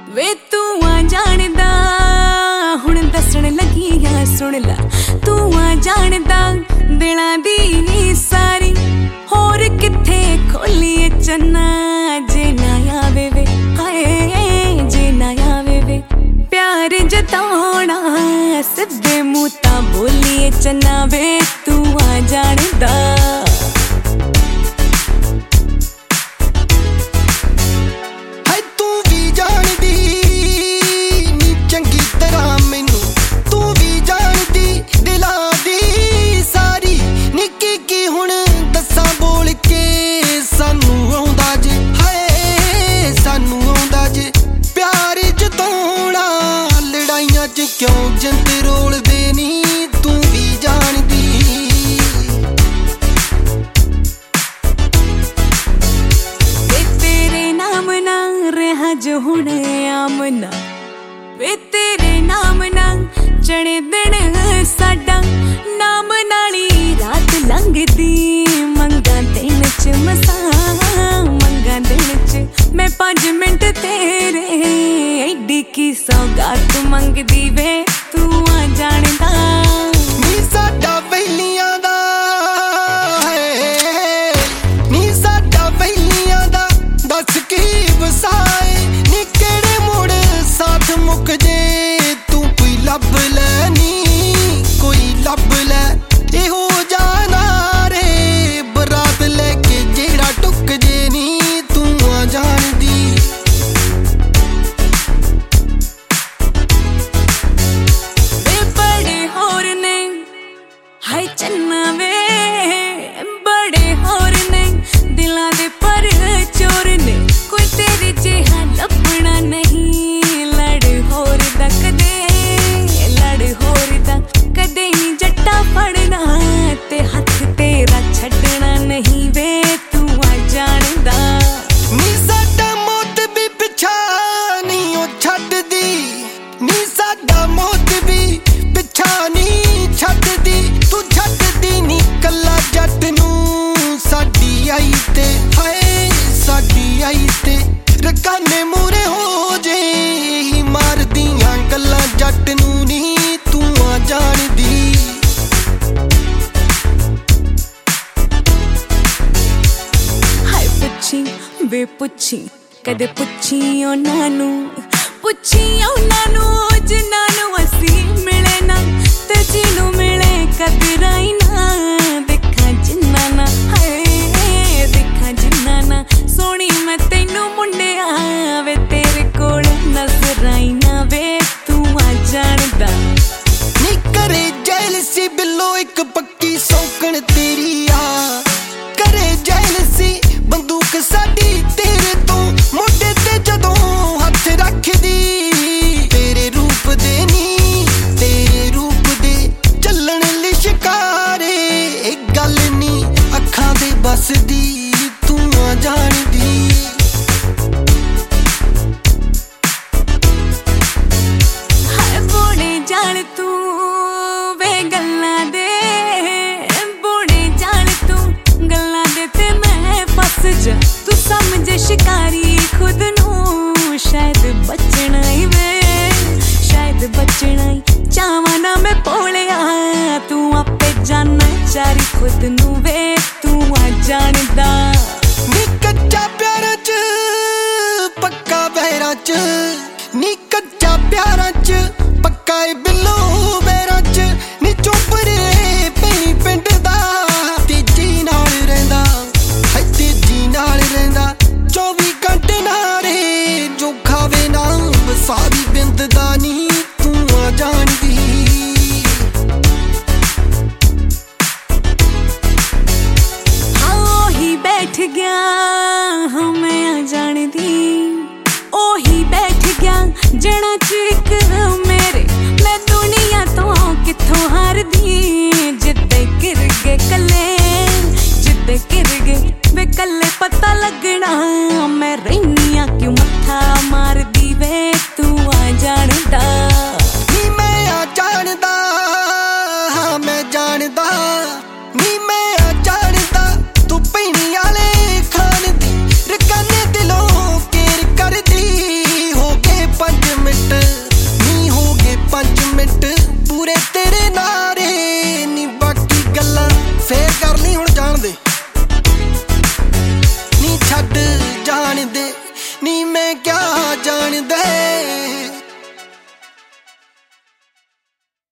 वे तू आ जानदा हुण दसण लगी आ सुन ला। तू आ जानदा दिलां दी सारी होर किथे खोलिए चन्ना जे ना आवे वे हाय जे ना आवे वे प्यार जताउणा सिद्धे मूंह तां बोलिए चन्ना वे तू आ जानदा। क्यों जिंद रोल देनी तू भी जानदी वे तेरे नाम ना रहा जो हुण आमना वे तेरे नाम ना चढ़े दिन साडा नाम नाली रात लंघदी मंगा दिन च मसा मंगा दिन च मैं 5 मिनट तेरे एडी की सौगात मंगदी वे तू आ जानदा। नी साडा वैलियां दा नी साडा वैलियां दा दस की वसाए नी केड़े मुड़ साथ मुक जे तू कोई लब ले नी कोई लब ले इहो जाना रे बरात लेके जेड़ा टुक जे नी तू आ जानदी। हाय चन्ना वे बड़े होर ने दिलां दे पर चोर ने कोई तेरे जिहा लभना नहीं लड़ होर दा कदे नी जट्टा फड़ना ते हथ तेरा छड्डना नहीं वे तू आ जानदा। नी साडा मौत भी पिछा नहीं ओ छड्डदी नी साडा मौत भी पिछा नहीं छड्डदी तू छड्डदी नी कल्ला जट नूं साडी आई ते हाय साडी आई ते रकाने मूरे हो जे ही मार दियां गल्लां जट नूं नी तू आ जानदी। हाय पुछी वे पुछी कदे पुछी उन्हां नूं पुछी उन्हां नूं जिन्हां नूं असीं मिले ना ते जिन्नू मिले कदरां ही ना देखा जिन्ना ना हाय देखा जिन्ना ना सोनी मैं तैनू मुंडिया वे तेरे कोल नजर आई ना वे तू आ जानदा। नी करे जेलसी बिल्लो एक पक्की सौकण तेरी आ करे जेलसी बंदूक साडी तेरे तो मोढे ते जदों हथ रखदी तेरे रूप दे नी तेरे रूप दे चलण लिशकारे एक गल नी अखां दे बस दी तू आ जानदी। हाय बोले जान तू वे गल्लां दे बोले जान तू गल्लां दे ते मैं फस जा तू समझे शिकारी खुद नू शायद बचना ही वे शायद बचना ही चाहवां ना मैं भोलिया तू आपे जाना चारी खुद नू वे तू आ जानदा। नी कच्चा प्यारां च पक्का बहरां च नी कच्चा प्यारां च पक्का ए बिल्लो बहरां च नी चोपरे पई पिंड दा तेजी नाल रहिंदा हाय तेजी नाल रहिंदा 24 घंटे नारे जो खावे ना वसावी बिंद दा नी तू आ जानदी। हाँ ही बैठ गया हाँ मैं आ जानदी ओही बैठ गया जड़ा चिक मेरे मैं दुनिया तो किथों हार दी जिद्दे गिर गए कल्ले जिद्दे गिर गए वे कल्ले पता लगना मैं रहना